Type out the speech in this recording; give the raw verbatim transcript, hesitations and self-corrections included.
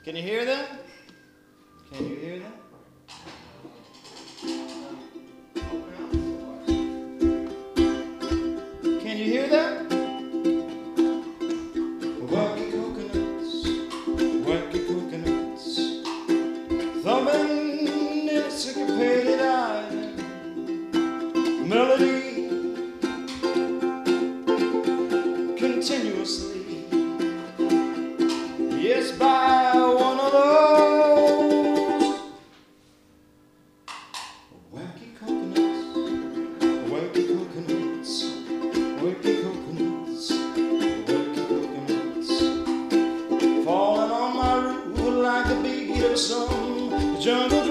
Can you hear that? Can you hear that? Can you hear that? Wacky coconuts, wacky coconuts, thumbing in a syncopated island melody continuously. Yes, by one of those wacky coconuts, wacky coconuts, wacky coconuts, wacky coconuts, falling on my roof like a beat of some jungle